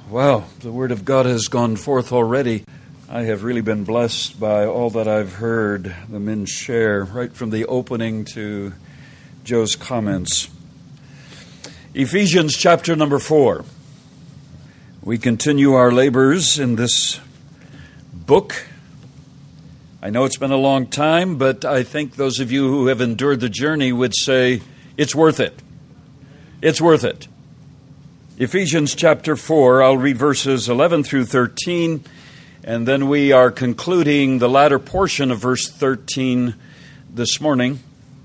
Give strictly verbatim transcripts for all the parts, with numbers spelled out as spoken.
Well, the Word of God has gone forth already. I have really been blessed by all that I've heard the men share, right from the opening to Joe's comments. Ephesians chapter number four. We continue our labors in this book. I know it's been a long time, but I think those of you who have endured the journey would say, it's worth it. It's worth it. Ephesians chapter four, I'll read verses eleven through thirteen, and then we are concluding the latter portion of verse thirteen this morning.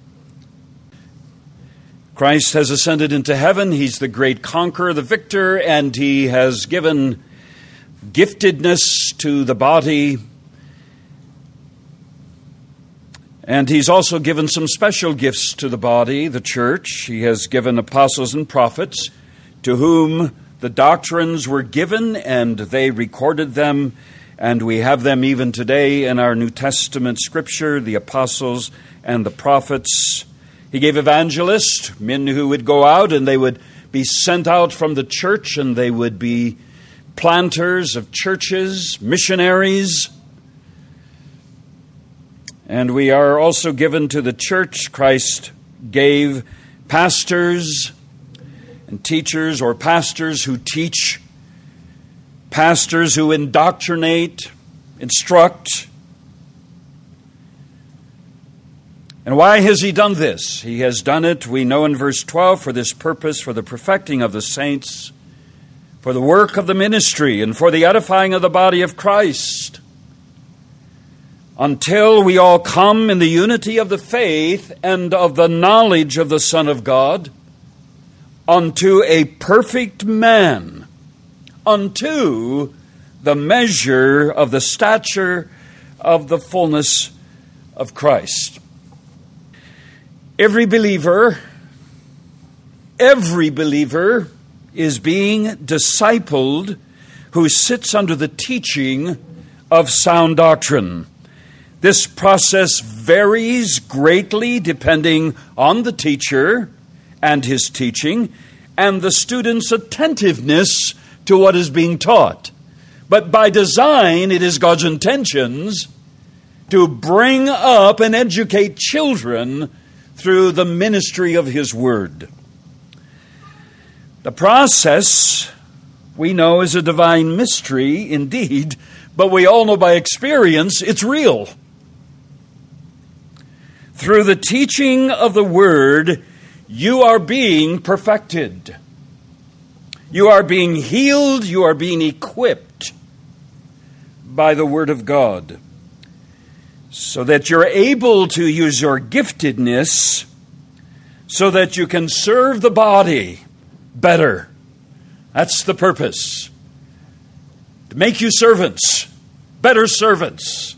Christ has ascended into heaven. He's the great conqueror, the victor, and he has given giftedness to the body. And he's also given some special gifts to the body, the church. He has given apostles and prophets, to whom the doctrines were given, and they recorded them, and we have them even today in our New Testament scripture, the apostles and the prophets. He gave evangelists, men who would go out and they would be sent out from the church, and they would be planters of churches, missionaries. And we are also given to the church. Christ gave pastors and teachers, or pastors who teach, pastors who indoctrinate, instruct. And why has he done this? He has done it, we know in verse twelve, for this purpose, for the perfecting of the saints, for the work of the ministry, and for the edifying of the body of Christ, until we all come in the unity of the faith and of the knowledge of the Son of God, unto a perfect man, unto the measure of the stature of the fullness of Christ. Every believer, every believer is being discipled who sits under the teaching of sound doctrine. This process varies greatly depending on the teacher and his teaching, and the student's attentiveness to what is being taught. But by design, it is God's intentions to bring up and educate children through the ministry of His Word. The process, we know, is a divine mystery indeed, but we all know by experience it's real. Through the teaching of the Word, you are being perfected. You are being healed. You are being equipped by the Word of God, so that you're able to use your giftedness so that you can serve the body better. That's the purpose. To make you servants, better servants.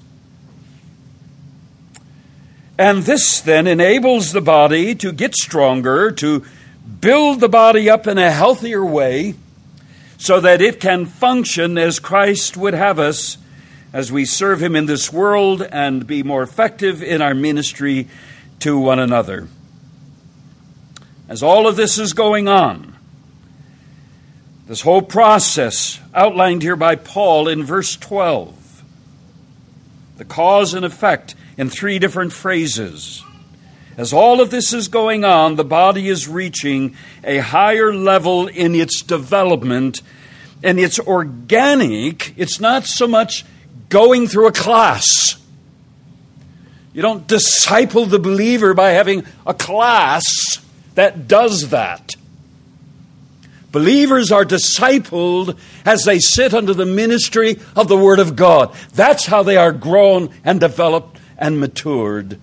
And this then enables the body to get stronger, to build the body up in a healthier way, so that it can function as Christ would have us as we serve Him in this world and be more effective in our ministry to one another. As all of this is going on, this whole process outlined here by Paul in verse twelve, the cause and effect in three different phrases. As all of this is going on, the body is reaching a higher level in its development, and it's organic. It's not so much going through a class. You don't disciple the believer by having a class that does that. Believers are discipled as they sit under the ministry of the Word of God. That's how they are grown and developed and matured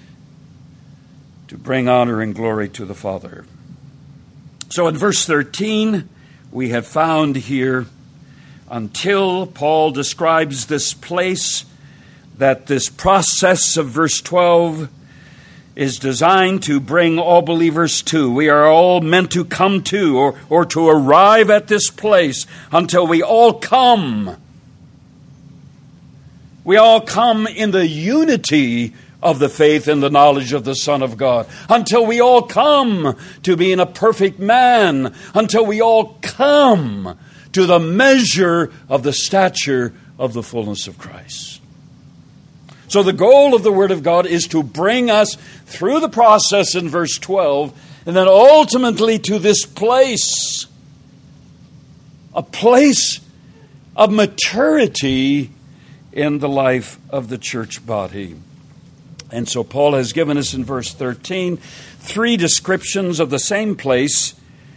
to bring honor and glory to the Father. So in verse thirteen, we have found here, until Paul describes this place, that this process of verse twelve is designed to bring all believers to. We are all meant to come to, or, or to arrive at this place until we all come. We all come in the unity of the faith and the knowledge of the Son of God, until we all come to being a perfect man, until we all come to the measure of the stature of the fullness of Christ. So the goal of the Word of God is to bring us through the process in verse twelve, and then ultimately to this place, a place of maturity in the life of the church body. And so Paul has given us in verse thirteen three descriptions of the same place.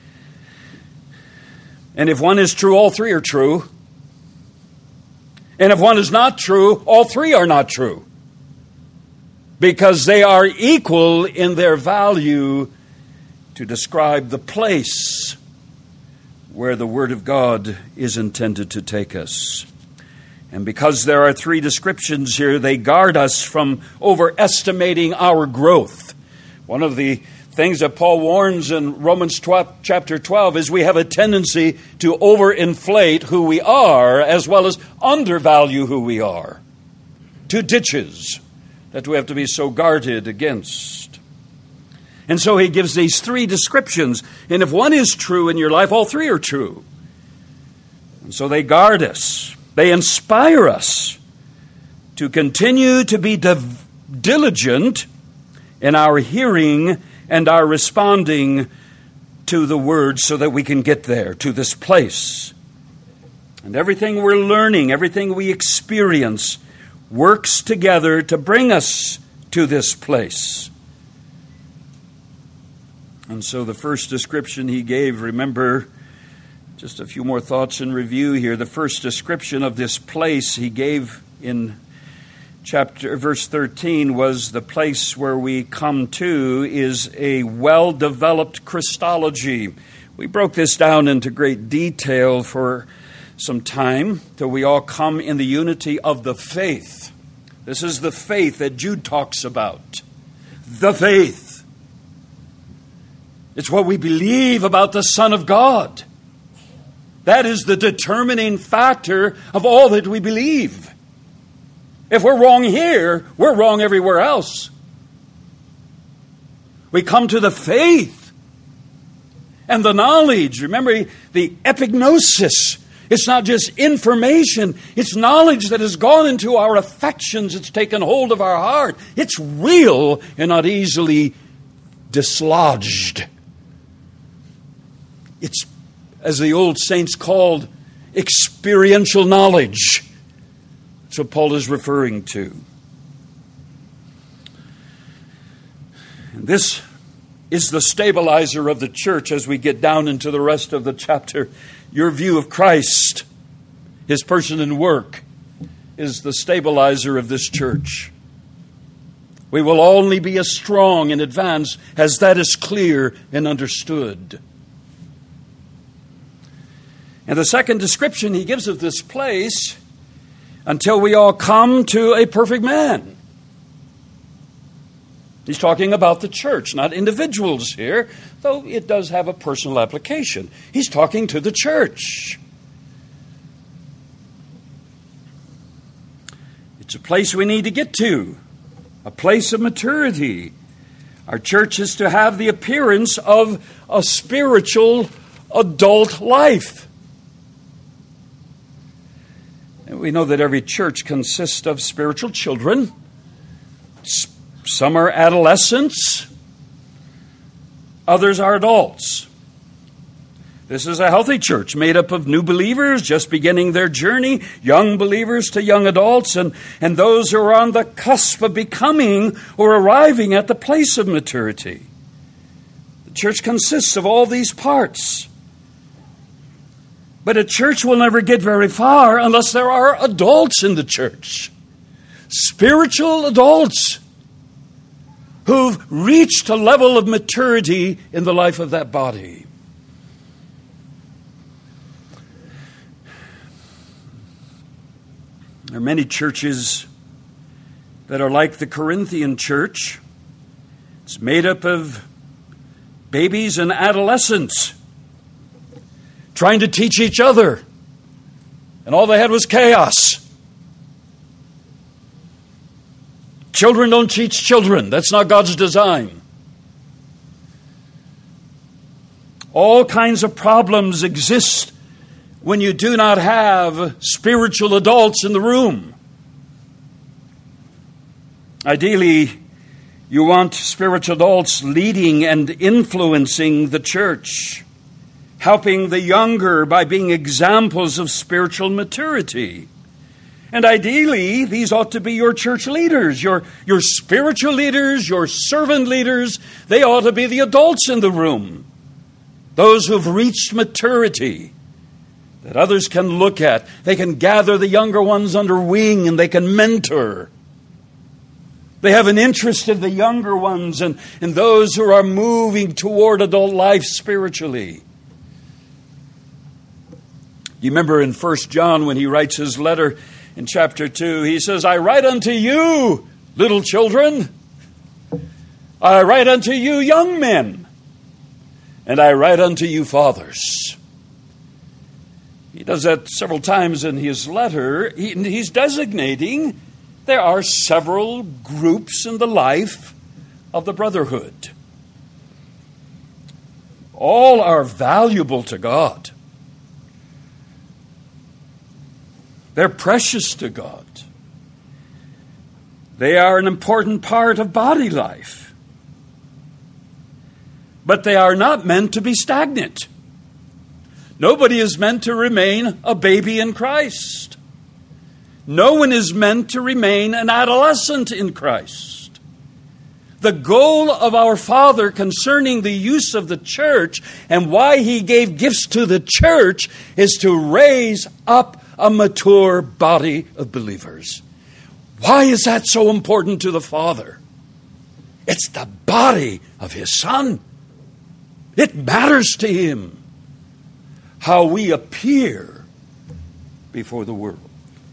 And if one is true, all three are true. And if one is not true, all three are not true. Because they are equal in their value to describe the place where the Word of God is intended to take us. And because there are three descriptions here, they guard us from overestimating our growth. One of the things that Paul warns in Romans twelve, chapter twelve is we have a tendency to overinflate who we are as well as undervalue who we are. Two ditches that we have to be so guarded against. And so he gives these three descriptions. And if one is true in your life, all three are true. And so they guard us. They inspire us to continue to be div- diligent in our hearing and our responding to the Word so that we can get there, to this place. And everything we're learning, everything we experience, works together to bring us to this place. And so the first description he gave, remember, just a few more thoughts in review here. The first description of this place he gave in chapter verse thirteen was the place where we come to is a well-developed Christology. We broke this down into great detail for some time till we all come in the unity of the faith. This is the faith that Jude talks about. The faith. It's what we believe about the Son of God. That is the determining factor of all that we believe. If we're wrong here, we're wrong everywhere else. We come to the faith and the knowledge. Remember the epignosis. It's not just information. It's knowledge that has gone into our affections. It's taken hold of our heart. It's real and not easily dislodged. It's, as the old saints called, experiential knowledge. That's what Paul is referring to. And this is the stabilizer of the church as we get down into the rest of the chapter. Your view of Christ, His person and work, is the stabilizer of this church. We will only be as strong in advance as that is clear and understood. And the second description he gives of this place, until we all come to a perfect man. He's talking about the church, not individuals here, though it does have a personal application. He's talking to the church. It's a place we need to get to, a place of maturity. Our church is to have the appearance of a spiritual adult life. And we know that every church consists of spiritual children. Some are adolescents. Others are adults. This is a healthy church made up of new believers just beginning their journey, young believers to young adults, and, and those who are on the cusp of becoming or arriving at the place of maturity. The church consists of all these parts. But a church will never get very far unless there are adults in the church. Spiritual adults who've reached a level of maturity in the life of that body. There are many churches that are like the Corinthian church. It's made up of babies and adolescents trying to teach each other. And all they had was chaos. Children don't teach children. That's not God's design. All kinds of problems exist when you do not have spiritual adults in the room. Ideally, you want spiritual adults leading and influencing the church, helping the younger by being examples of spiritual maturity. And ideally, these ought to be your church leaders, your, your spiritual leaders, your servant leaders. They ought to be the adults in the room, those who have reached maturity that others can look at. They can gather the younger ones under wing and they can mentor. They have an interest in the younger ones and in those who are moving toward adult life spiritually. You remember in First John when he writes his letter in chapter two, he says, I write unto you, little children. I write unto you, young men. And I write unto you, fathers. He does that several times in his letter. He, he's designating there are several groups in the life of the brotherhood. All are valuable to God. They're precious to God. They are an important part of body life. But they are not meant to be stagnant. Nobody is meant to remain a baby in Christ. No one is meant to remain an adolescent in Christ. The goal of our Father concerning the use of the church and why He gave gifts to the church is to raise up a mature body of believers. Why is that so important to the Father? It's the body of His Son. It matters to Him how we appear before the world.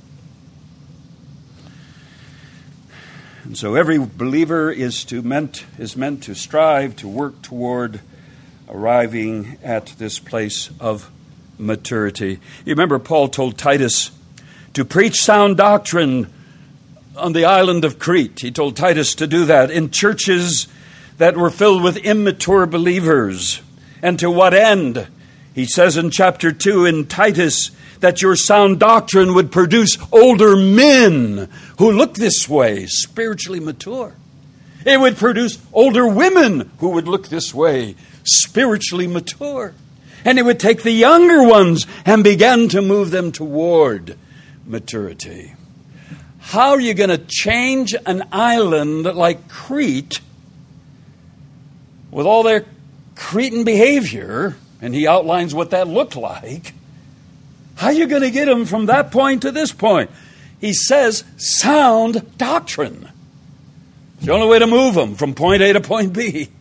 And so every believer is to meant is meant to strive to work toward arriving at this place of maturity. You remember Paul told Titus to preach sound doctrine on the island of Crete. He told Titus to do that in churches that were filled with immature believers. And to what end? He says in chapter two in Titus that your sound doctrine would produce older men who look this way, spiritually mature. It would produce older women who would look this way, spiritually mature. And it would take the younger ones and begin to move them toward maturity. How are you going to change an island like Crete with all their Cretan behavior? And he outlines what that looked like. How are you going to get them from that point to this point? He says sound doctrine. It's the only way to move them from point A to point B.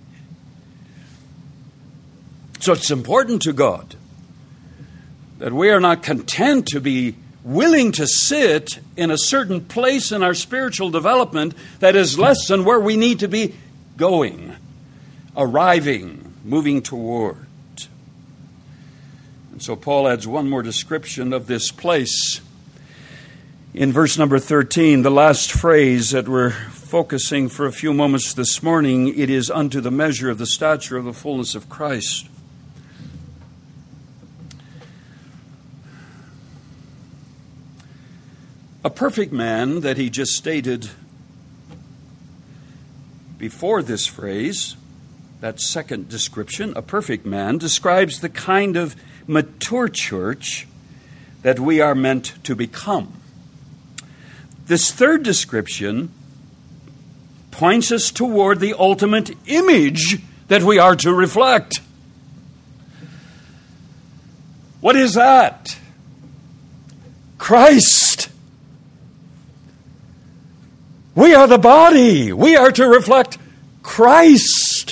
So it's important to God that we are not content to be willing to sit in a certain place in our spiritual development that is less than where we need to be going, arriving, moving toward. And so Paul adds one more description of this place. In verse number thirteen, the last phrase that we're focusing for a few moments this morning, it is unto the measure of the stature of the fullness of Christ. A perfect man that he just stated before this phrase, that second description, a perfect man, describes the kind of mature church that we are meant to become. This third description points us toward the ultimate image that we are to reflect. What is that? Christ. We are the body. We are to reflect Christ.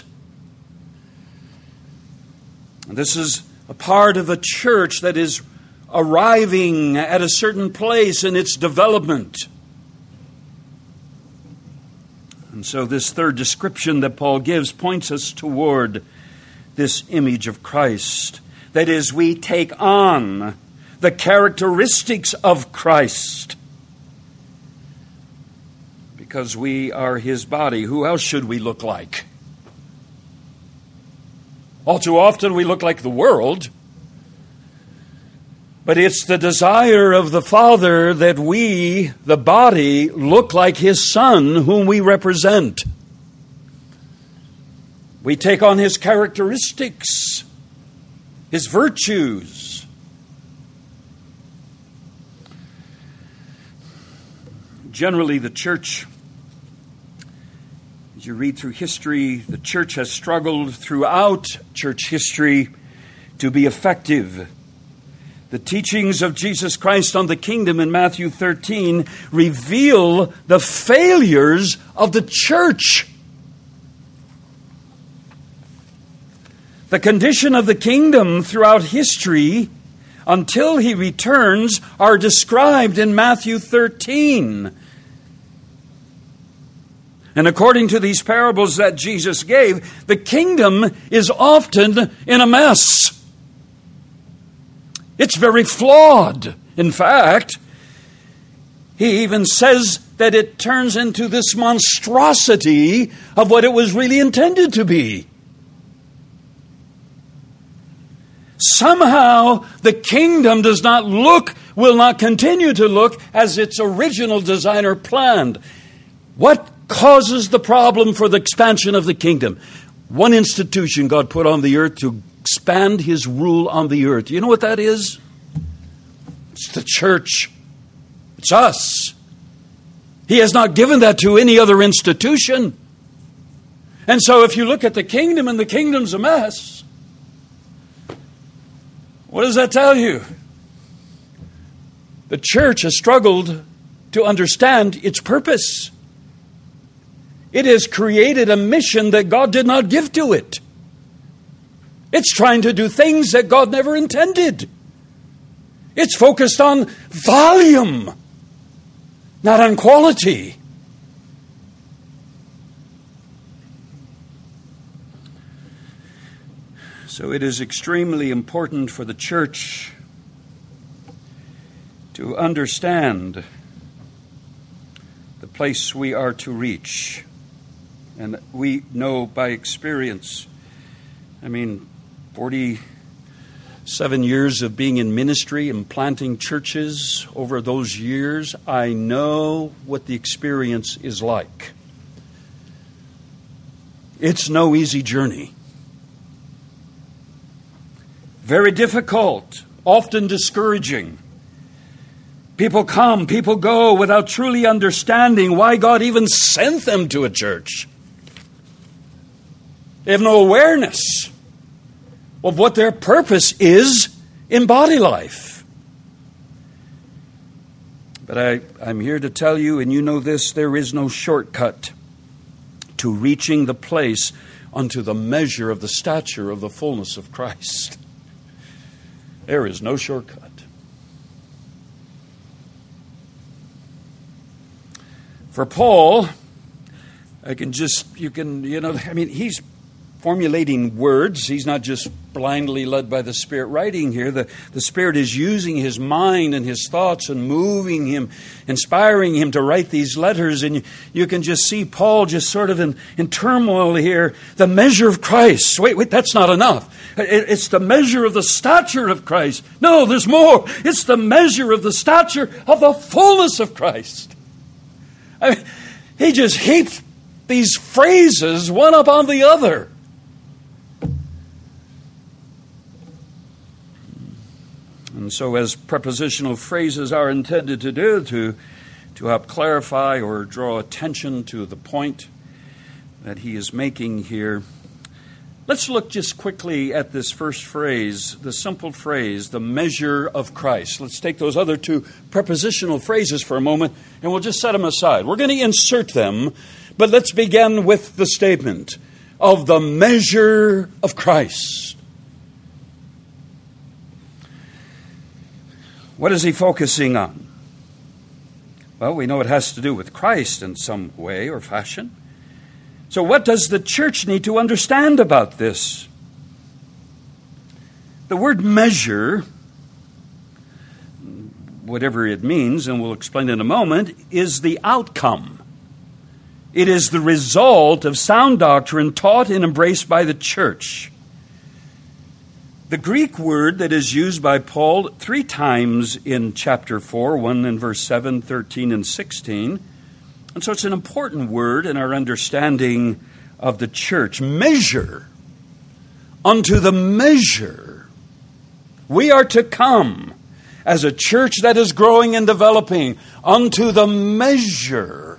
This is a part of a church that is arriving at a certain place in its development. And so this third description that Paul gives points us toward this image of Christ. That is, we take on the characteristics of Christ because we are His body. Who else should we look like? All too often we look like the world. But it's the desire of the Father that we, the body, look like His Son, whom we represent. We take on His characteristics, His virtues. Generally, the church, as you read through history, the church has struggled throughout church history to be effective. The teachings of Jesus Christ on the kingdom in Matthew thirteen reveal the failures of the church. The condition of the kingdom throughout history until He returns are described in Matthew thirteen. And according to these parables that Jesus gave, the kingdom is often in a mess. It's very flawed. In fact, He even says that it turns into this monstrosity of what it was really intended to be. Somehow, the kingdom does not look, will not continue to look as its original designer planned. What causes the problem for the expansion of the kingdom? One institution God put on the earth to expand His rule on the earth. You know what that is? It's the church. It's us. He has not given that to any other institution. And so if you look at the kingdom and the kingdom's a mess, what does that tell you? The church has struggled to understand its purpose. It has created a mission that God did not give to it. It's trying to do things that God never intended. It's focused on volume, not on quality. So it is extremely important for the church to understand the place we are to reach. And we know by experience, I mean, forty-seven years of being in ministry and planting churches over those years, I know what the experience is like. It's no easy journey. Very difficult, often discouraging. People come, people go without truly understanding why God even sent them to a church. They have no awareness of what their purpose is in body life. But I, I'm here to tell you, and you know this, there is no shortcut to reaching the place unto the measure of the stature of the fullness of Christ. There is no shortcut. For Paul, I can just, you can, you know, I mean, he's formulating words. He's not just blindly led by the Spirit writing here. The, the Spirit is using his mind and his thoughts and moving him, inspiring him to write these letters. And you, you can just see Paul just sort of in, in turmoil here. The measure of Christ. Wait, wait, that's not enough. It, it's the measure of the stature of Christ. No, there's more. It's the measure of the stature of the fullness of Christ. I mean, he just heaps these phrases one upon the other. And so as prepositional phrases are intended to do, to, to help clarify or draw attention to the point that he is making here, let's look just quickly at this first phrase, the simple phrase, the measure of Christ. Let's take those other two prepositional phrases for a moment, and we'll just set them aside. We're going to insert them, but let's begin with the statement of the measure of Christ. What is he focusing on? Well, we know it has to do with Christ in some way or fashion. So what does the church need to understand about this? The word measure, whatever it means, and we'll explain in a moment, is the outcome. It is the result of sound doctrine taught and embraced by the church. The Greek word that is used by Paul three times in chapter four, one in verse seven, thirteen, and sixteen. And so it's an important word in our understanding of the church. Measure, unto the measure. We are to come as a church that is growing and developing unto the measure.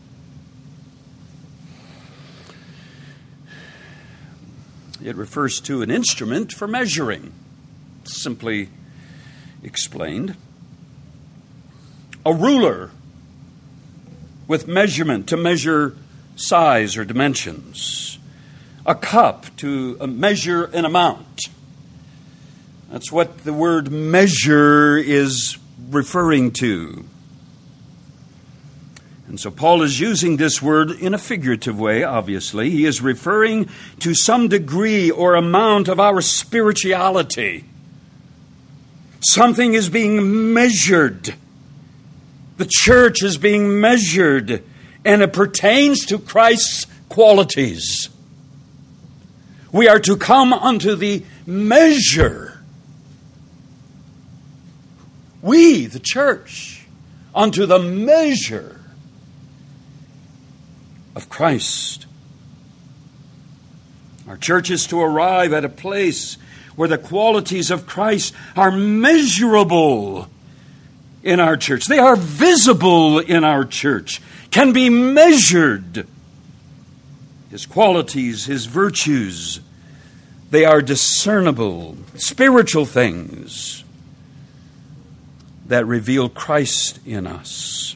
It refers to an instrument for measuring, simply explained. A ruler with measurement to measure size or dimensions. A cup to measure an amount. That's what the word measure is referring to. And so Paul is using this word in a figurative way, obviously. He is referring to some degree or amount of our spirituality. Something is being measured. The church is being measured, and it pertains to Christ's qualities. We are to come unto the measure. We, the church, unto the measure of Christ. Our church is to arrive at a place where the qualities of Christ are measurable in our church. They are visible in our church, can be measured. His qualities, his virtues, they are discernible, spiritual things that reveal Christ in us.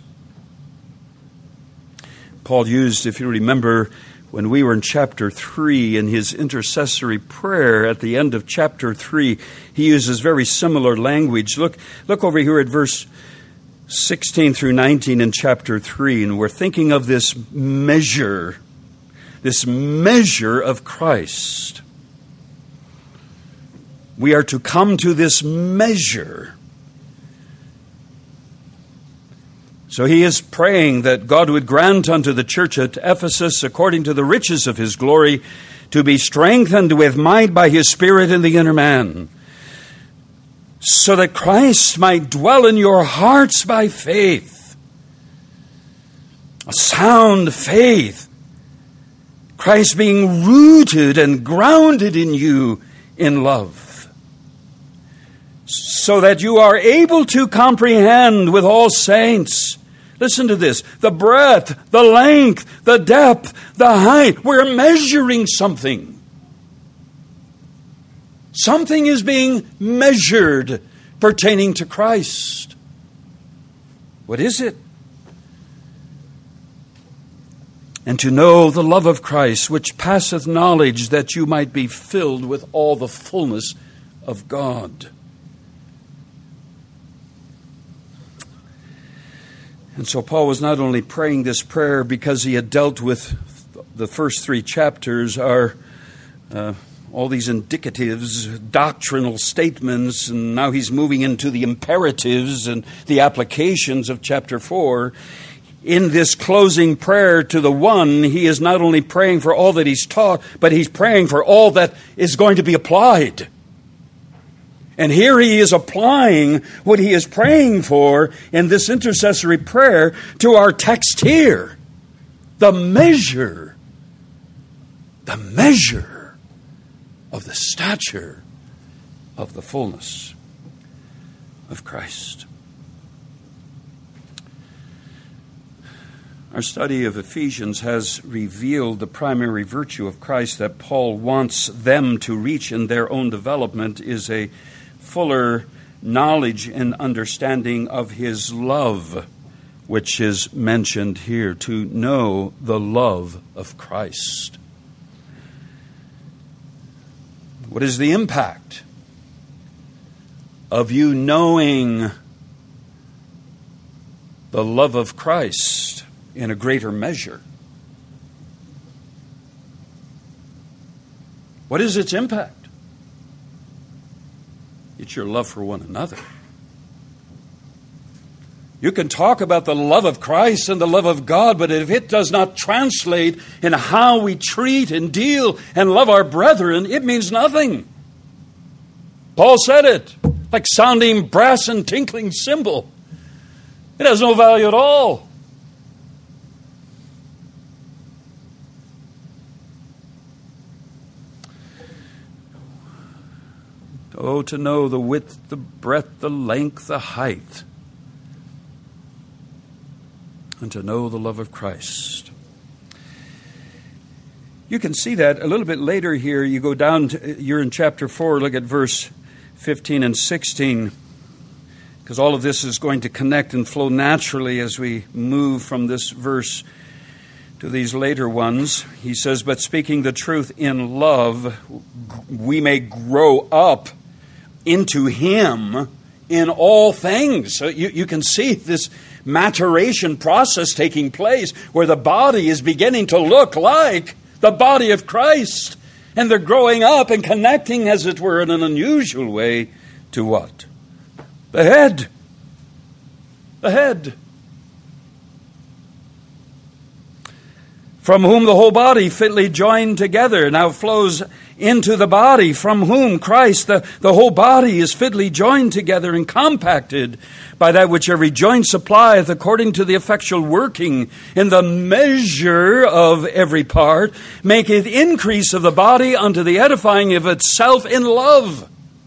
Paul used, if you remember, when we were in chapter three, in his intercessory prayer at the end of chapter three, he uses very similar language. Look, look over here at verse sixteen through nineteen in chapter three, and we're thinking of this measure, this measure of Christ. We are to come to this measure. So he is praying that God would grant unto the church at Ephesus, according to the riches of his glory, to be strengthened with might by his Spirit in the inner man, so that Christ might dwell in your hearts by faith. A sound faith. Christ being rooted and grounded in you in love, so that you are able to comprehend with all saints. Listen to this. The breadth, the length, the depth, the height. We're measuring something. Something is being measured pertaining to Christ. What is it? And to know the love of Christ, which passeth knowledge, that you might be filled with all the fullness of God. And so Paul was not only praying this prayer because he had dealt with the first three chapters, are uh, all these indicatives, doctrinal statements, and now he's moving into the imperatives and the applications of chapter four. In this closing prayer to the one, he is not only praying for all that he's taught, but he's praying for all that is going to be applied. And here he is applying what he is praying for in this intercessory prayer to our text here. The measure, the measure of the stature of the fullness of Christ. Our study of Ephesians has revealed the primary virtue of Christ that Paul wants them to reach in their own development is a fuller knowledge and understanding of his love, which is mentioned here, to know the love of Christ. What is the impact of you knowing the love of Christ in a greater measure? What is its impact? It's your love for one another. You can talk about the love of Christ and the love of God, but if it does not translate in how we treat and deal and love our brethren, it means nothing. Paul said it, like sounding brass and tinkling cymbal. It has no value at all. Oh, to know the width, the breadth, the length, the height, and to know the love of Christ. You can see that a little bit later here. You go down, to, you're in chapter four, look at verse fifteen and sixteen, because all of this is going to connect and flow naturally as we move from this verse to these later ones. He says, but speaking the truth in love, we may grow up into Him in all things. So you, you can see this maturation process taking place where the body is beginning to look like the body of Christ. And they're growing up and connecting, as it were, in an unusual way to what? The head. The head. From whom the whole body fitly joined together now flows into the body, from whom Christ, the, the whole body is fitly joined together and compacted by that which every joint supplieth, according to the effectual working in the measure of every part, maketh increase of the body unto the edifying of itself in love.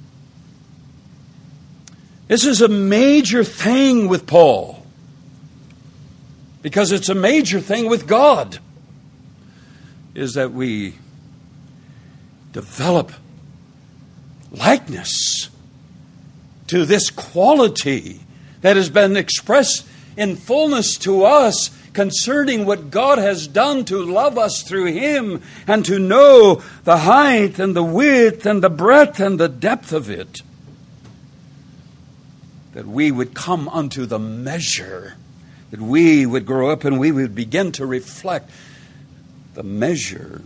This is a major thing with Paul, because it's a major thing with God, is that we develop likeness to this quality that has been expressed in fullness to us concerning what God has done to love us through Him and to know the height and the width and the breadth and the depth of it. That we would come unto the measure, that we would grow up and we would begin to reflect the measure,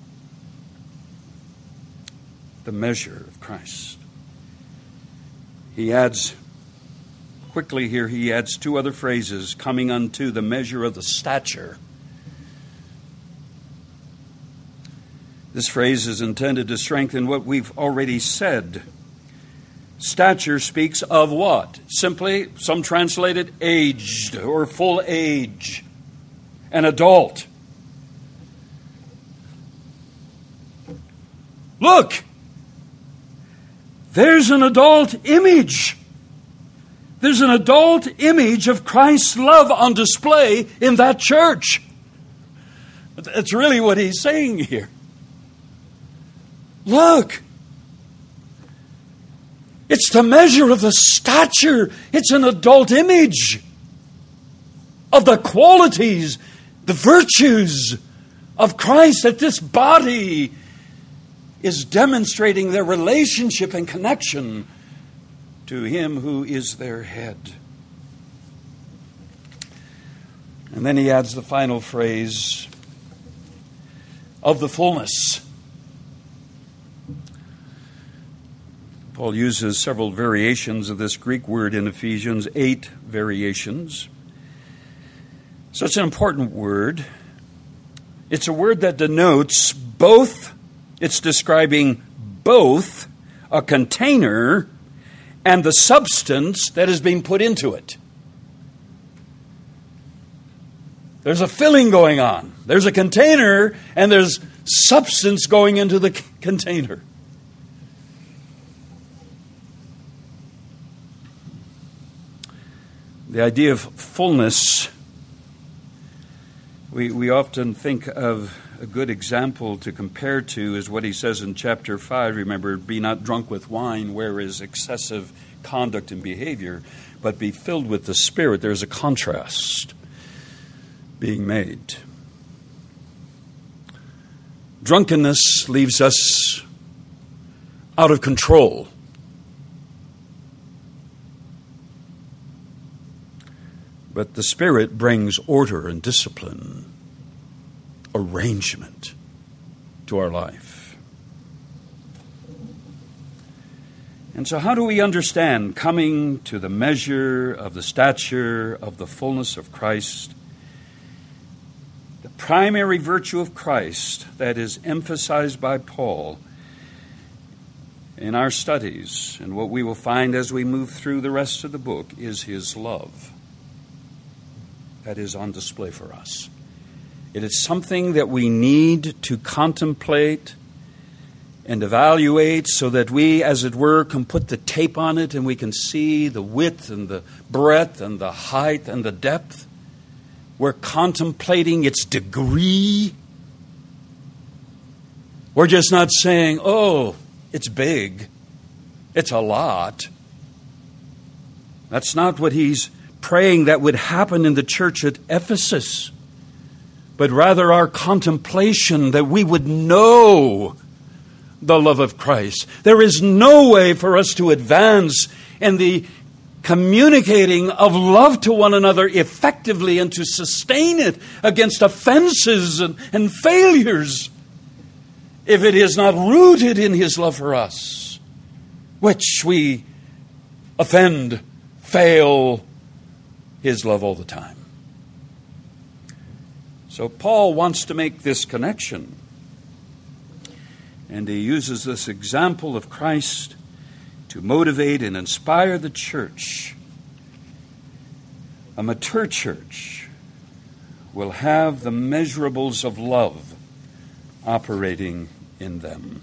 the measure of Christ. He adds, quickly here, he adds two other phrases, coming unto the measure of the stature. This phrase is intended to strengthen what we've already said. Stature speaks of what? Simply, some translated aged or full age, an adult. Look, there's an adult image. There's an adult image of Christ's love on display in that church. That's really what he's saying here. Look, it's the measure of the stature. It's an adult image of the qualities, the virtues of Christ, that this body is demonstrating their relationship and connection to Him who is their head. And then he adds the final phrase, of the fullness. Paul uses several variations of this Greek word in Ephesians, eight variations. So it's an important word. It's a word that denotes both. It's describing both a container and the substance that is being put into it. There's a filling going on. There's a container and there's substance going into the c- container. The idea of fullness, we, we often think of a good example to compare to is what he says in chapter five. Remember, be not drunk with wine, where is excessive conduct and behavior, but be filled with the Spirit. There's a contrast being made. Drunkenness leaves us out of control. But the Spirit brings order and discipline, arrangement to our life. And so how do we understand coming to the measure of the stature of the fullness of Christ? The primary virtue of Christ that is emphasized by Paul in our studies, and what we will find as we move through the rest of the book, is his love that is on display for us. It is something that we need to contemplate and evaluate so that we, as it were, can put the tape on it and we can see the width and the breadth and the height and the depth. We're contemplating its degree. We're just not saying, oh, it's big, it's a lot. That's not what he's praying that would happen in the church at Ephesus, but rather our contemplation that we would know the love of Christ. There is no way for us to advance in the communicating of love to one another effectively and to sustain it against offenses and, and failures if it is not rooted in his love for us, which we offend, fail his love all the time. So Paul wants to make this connection. And he uses this example of Christ to motivate and inspire the church. A mature church will have the measurables of love operating in them.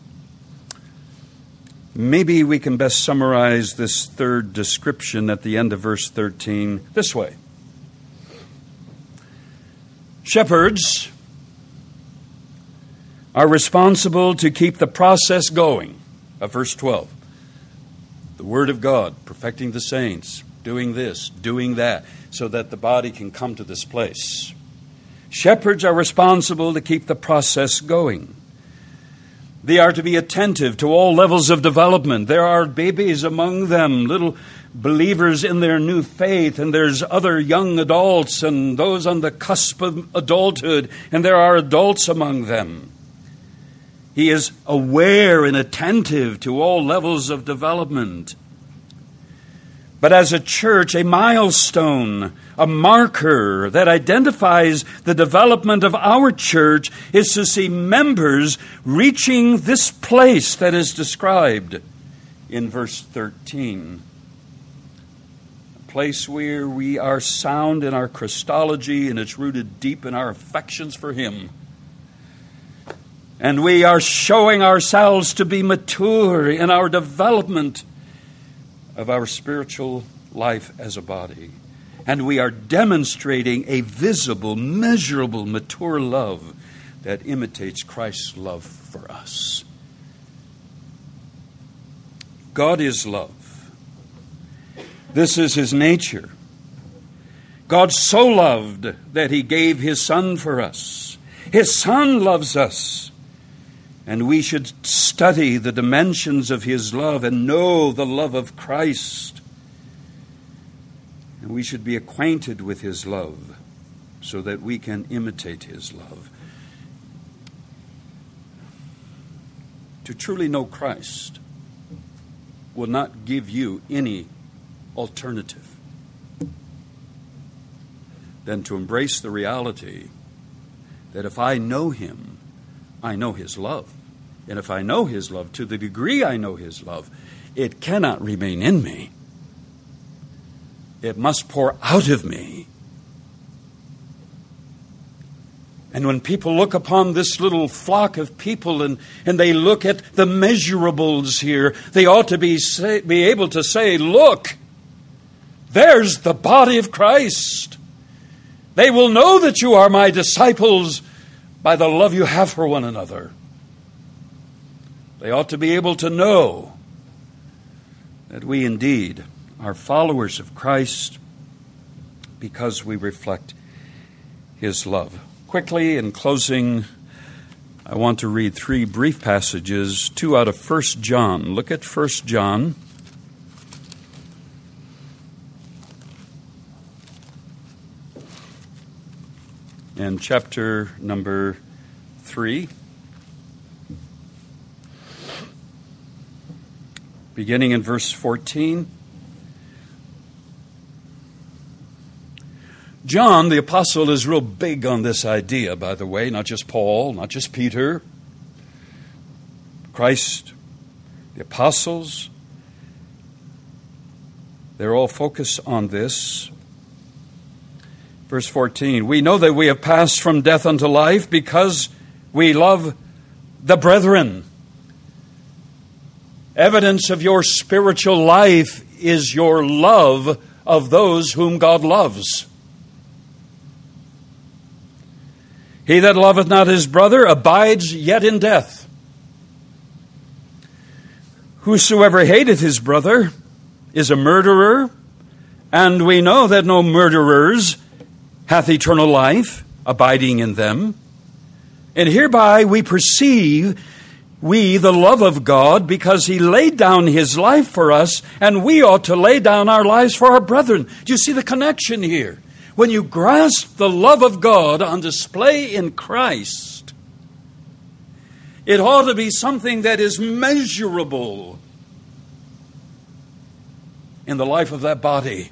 Maybe we can best summarize this third description at the end of verse thirteen this way. Shepherds are responsible to keep the process going of verse twelve. The Word of God, perfecting the saints, doing this, doing that, so that the body can come to this place. Shepherds are responsible to keep the process going. They are to be attentive to all levels of development. There are babies among them, little believers in their new faith, and there's other young adults and those on the cusp of adulthood, and there are adults among them. He is aware and attentive to all levels of development. But as a church, a milestone, a marker that identifies the development of our church is to see members reaching this place that is described in verse thirteen. A place where we are sound in our Christology and it's rooted deep in our affections for Him. And we are showing ourselves to be mature in our development of our spiritual life as a body. And we are demonstrating a visible, measurable, mature love that imitates Christ's love for us. God is love. This is His nature. God so loved that He gave His Son for us. His Son loves us. And we should study the dimensions of His love and know the love of Christ. And we should be acquainted with His love so that we can imitate His love. To truly know Christ will not give you any alternative than to embrace the reality that if I know Him, I know His love. And if I know His love, to the degree I know His love, it cannot remain in me. It must pour out of me. And when people look upon this little flock of people and, and they look at the measurables here, they ought to be, say, be able to say, look, there's the body of Christ. They will know that you are my disciples by the love you have for one another. They ought to be able to know that we indeed are followers of Christ because we reflect His love. Quickly, in closing, I want to read three brief passages, two out of First John. Look at First John. And chapter number three. Beginning in verse fourteen. John, the apostle, is real big on this idea, by the way, not just Paul, not just Peter. Christ, the apostles, they're all focused on this. Verse fourteen, we know that we have passed from death unto life because we love the brethren. Evidence of your spiritual life is your love of those whom God loves. He that loveth not his brother abides yet in death. Whosoever hateth his brother is a murderer, and we know that no murderers hath eternal life abiding in them. And hereby we perceive we the love of God, because he laid down his life for us, and we ought to lay down our lives for our brethren. Do you see the connection here? When you grasp the love of God on display in Christ, it ought to be something that is measurable in the life of that body.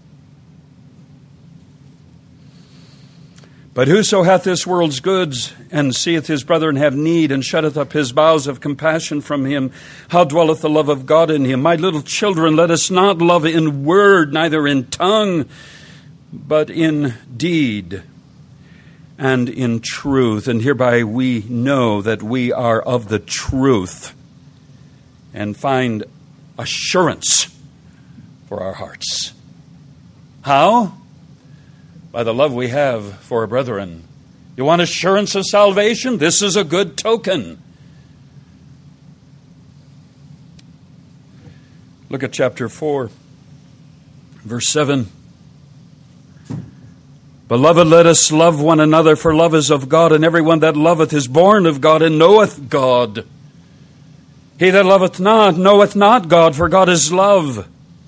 But whoso hath this world's goods, and seeth his brethren have need, and shutteth up his bowels of compassion from him, how dwelleth the love of God in him? My little children, let us not love in word, neither in tongue, but in deed and in truth. And hereby we know that we are of the truth, and find assurance for our hearts. How? By the love we have for our brethren. You want assurance of salvation? This is a good token. Look at chapter four, verse seven. Beloved, let us love one another, for love is of God, and everyone that loveth is born of God, and knoweth God. He that loveth not knoweth not God, for God is love.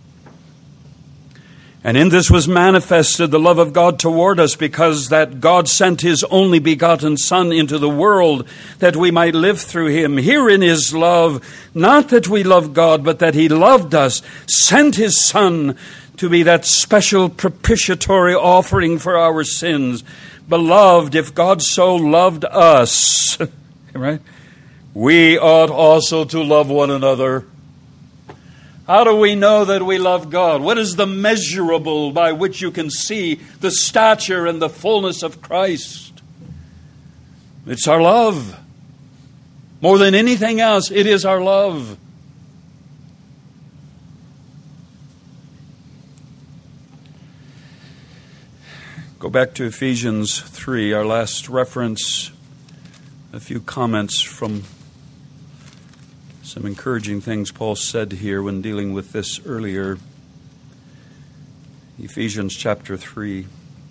And in this was manifested the love of God toward us, because that God sent his only begotten Son into the world, that we might live through him. Herein is love, not that we love God, but that he loved us, sent his Son to be that special propitiatory offering for our sins. Beloved, if God so loved us, right, we ought also to love one another. How do we know that we love God? What is the measurable by which you can see the stature and the fullness of Christ? It's our love. More than anything else, it is our love. Go back to Ephesians three, our last reference. A few comments from some encouraging things Paul said here when dealing with this earlier. Ephesians chapter three.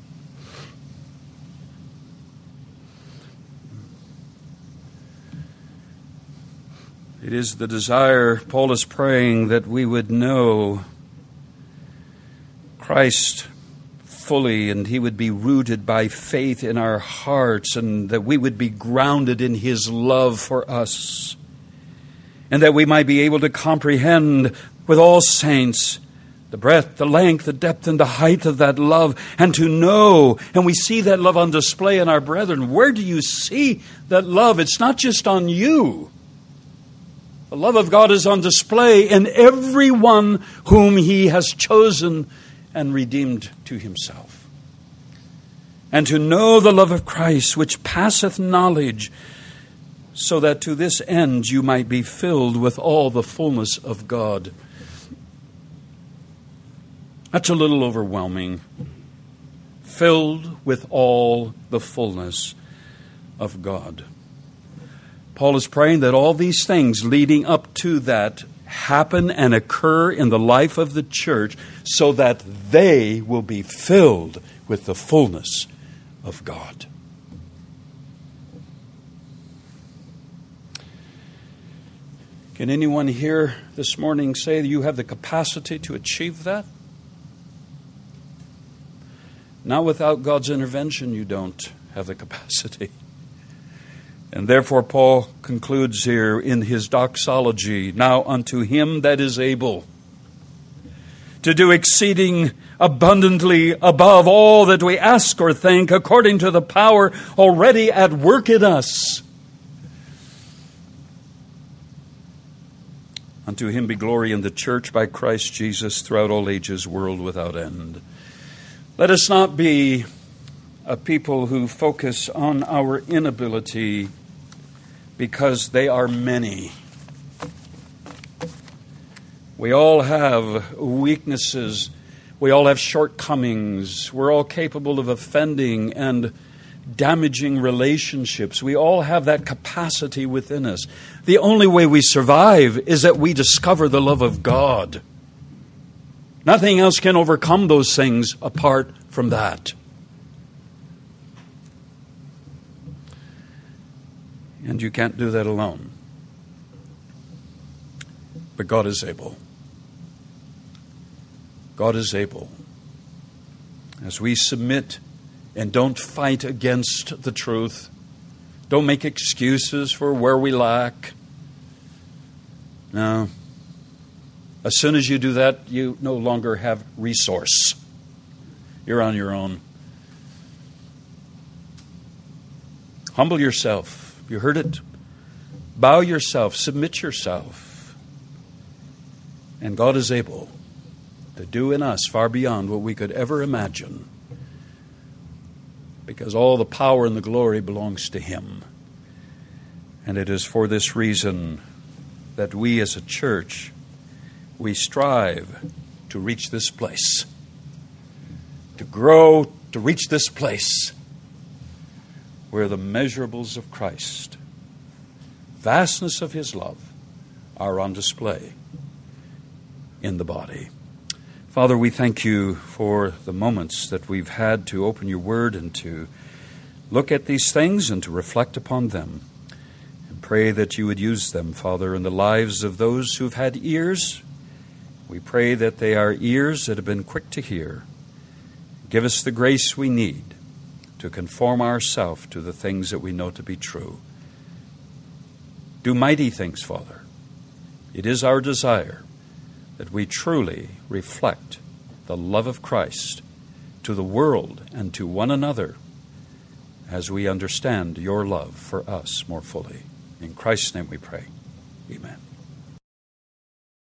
It is the desire, Paul is praying, that we would know Christ fully, and he would be rooted by faith in our hearts, and that we would be grounded in his love for us, and that we might be able to comprehend with all saints the breadth, the length, the depth, and the height of that love, and to know, and we see that love on display in our brethren. Where do you see that love? It's not just on you. The love of God is on display in everyone whom he has chosen and redeemed to himself. And to know the love of Christ, which passeth knowledge, so that to this end you might be filled with all the fullness of God. That's a little overwhelming. Filled with all the fullness of God. Paul is praying that all these things leading up to that happen and occur in the life of the church, so that they will be filled with the fullness of God. Can anyone here this morning say that you have the capacity to achieve that? Not without God's intervention, you don't have the capacity. And therefore Paul concludes here in his doxology, now unto him that is able to do exceeding abundantly above all that we ask or think, according to the power already at work in us. Unto him be glory in the church by Christ Jesus throughout all ages, world without end. Let us not be a people who focus on our inability, because they are many. We all have weaknesses. We all have shortcomings. We're all capable of offending and damaging relationships. We all have that capacity within us. The only way we survive is that we discover the love of God. Nothing else can overcome those things apart from that. And you can't do that alone. But God is able. God is able. As we submit and don't fight against the truth, don't make excuses for where we lack. No. As soon as you do that, you no longer have resource. You're on your own. Humble yourself. You heard it. Bow yourself. Submit yourself. And God is able to do in us far beyond what we could ever imagine, because all the power and the glory belongs to him. And it is for this reason that we as a church, we strive to reach this place, to grow, to reach this place where the measurables of Christ, vastness of his love, are on display in the body. Father, we thank you for the moments that we've had to open your word and to look at these things and to reflect upon them. And pray that you would use them, Father, in the lives of those who've had ears. We pray that they are ears that have been quick to hear. Give us the grace we need to conform ourselves to the things that we know to be true. Do mighty things, Father. It is our desire that we truly reflect the love of Christ to the world and to one another as we understand your love for us more fully. In Christ's name we pray. Amen.